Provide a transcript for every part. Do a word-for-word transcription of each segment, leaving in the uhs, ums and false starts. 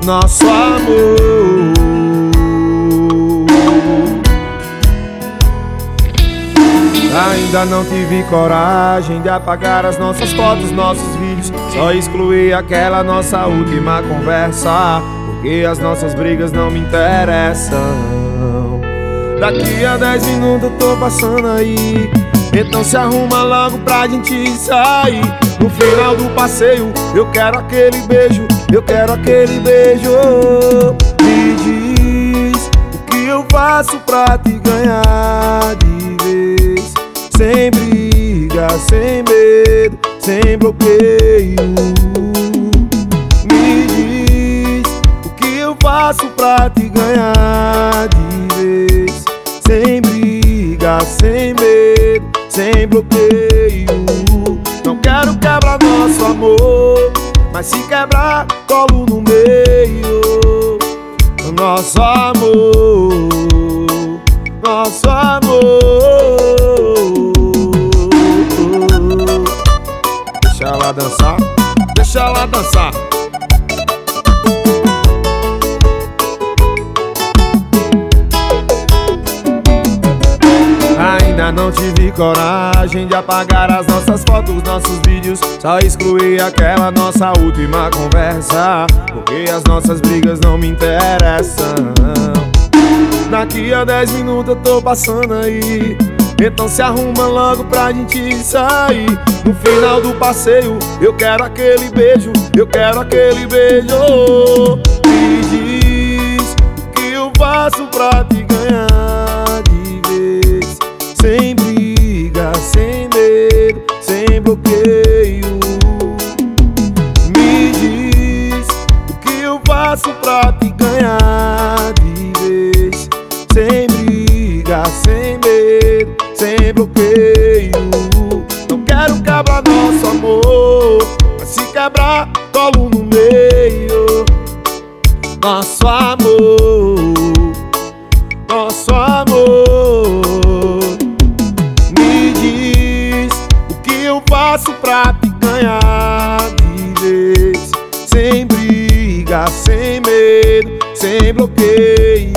nosso amor. Ainda não tive coragem de apagar as nossas fotos, nossos vídeos, só excluir aquela nossa última conversa, porque as nossas brigas não me interessam. Daqui a dez minutos eu tô passando aí, então se arruma logo pra gente sair. No final do passeio eu quero aquele beijo, eu quero aquele beijo. Me diz o que eu faço pra te ganhar de vez, sem briga, sem medo, sem bloqueio. Me diz o que eu faço pra te ganhar de vez, sem briga, sem medo, sem bloqueio. Não quero quebrar nosso amor, mas se quebrar, colo no meio. Nosso amor, nosso amor. Deixa ela dançar, deixa ela dançar. Ainda não tive coragem de apagar as nossas fotos, nossos vídeos, só excluir aquela nossa última conversa, porque as nossas brigas não me interessam. Daqui a dez minutos eu tô passando aí, então se arruma logo pra gente sair. No final do passeio eu quero aquele beijo, eu quero aquele beijo. Me diz o que eu faço pra te ganhar de vez, sem briga, sem medo, sem bloqueio. Me diz o que eu faço pra te ganhar de vez, sem briga, sem medo, sem bloqueio. Não quero quebrar nosso amor, mas se quebrar, colo no meio. Nosso amor, nosso amor. Me diz o que eu faço pra te ganhar de vez, sem briga, sem medo, sem bloqueio.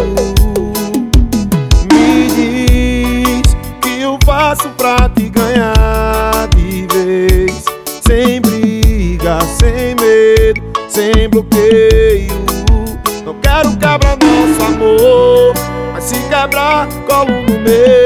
Me diz o que eu faço pra te ganhar de vez, sem briga, sem medo, sem bloqueio. Não quero quebrar nosso amor, mas se quebrar, colo no meio.